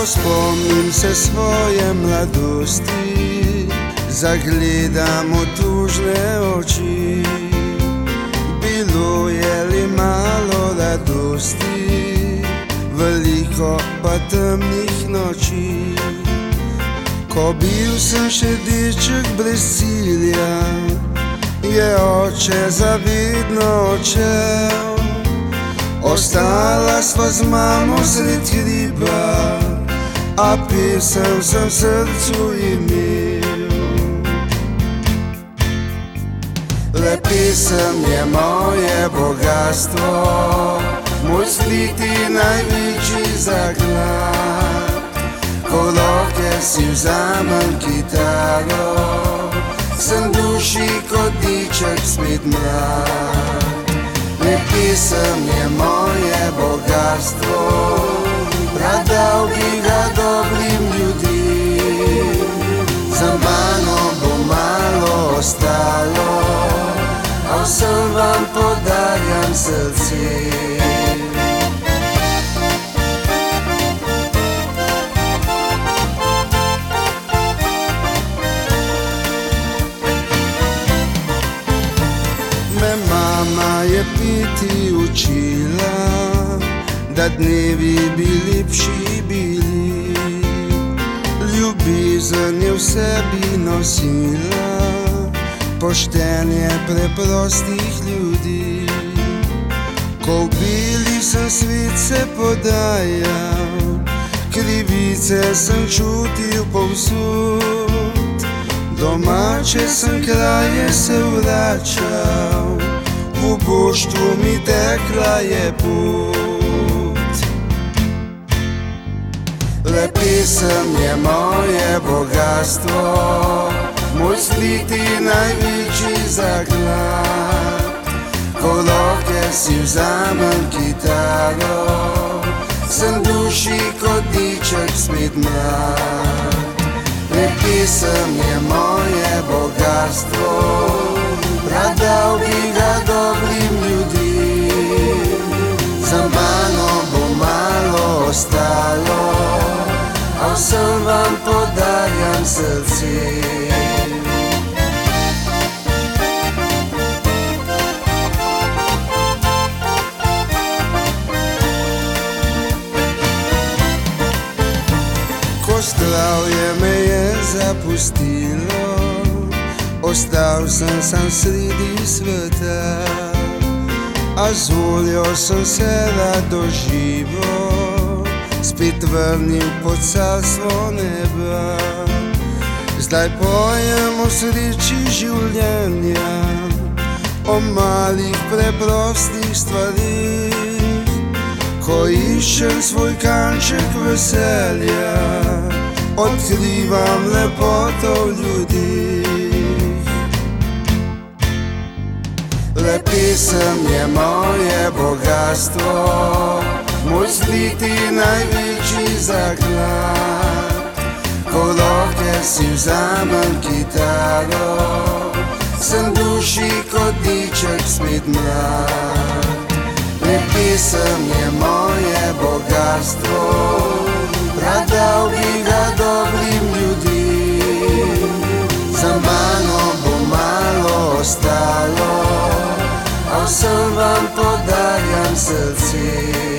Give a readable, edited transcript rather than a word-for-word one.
spomnim se svoje mladosti, zagledam v tužne oči. Bilo je li malo radosti, veliko pa temnih noči. Ko bil sem še deček brez cilja, je oče zavedno odšel. Ostala sva z mamo sred hriba, a pesem sem v srcu imel. Le pesem je moje bogatstvo, moj sliti največji zaklad. Ko v roke si vzamem kitaro, sem duši kot deček spet mlad. Le pesem je moje bogatstvo, pradal bi ga dobrim ljudem. Za mano bo malo ostalo, a vsem vam podarjam srce. Mama je piti učila, da dnevi bi lepši bili. Ljubezen je v sebi nosila, poštenje preprostih ljudi. Ko v beli sem svet se podajal, krivice sem čutil povsod. Domače sem kraje se vračal, v boštvu mi tekla je pot. Le pesem je moje bogatstvo, moj sliti največji zaklad. Ko v roke si vzamem kitaro, sem duši kot deček spet mlad. Le pesem je moje bogatstvo, pradal bi ga dobrim ljudem. Za mano bo malo ostalo, a vsem vam podarjam srce. Ko zdravje me je zapustilo, ostal sem sam sredi sveta, a z voljo sem se rado živo spet vrnil pod carstvo neba. Zdaj pojem o sreči življenja, o malih preprostih stvarih. Ko iščem svoj kanček veselja, odkrivam lepoto v ljudeh. Le pesem je moje bogatstvo, moj sliti največji zaklad. Ko v roke si vzamem kitaro, sem duši kot deček spet mlad. Le pesem je moje bogatstvo, pradal bi ga dobrim ljudem. Za mano bo malo ostalo, a vsem vam podarjam srce.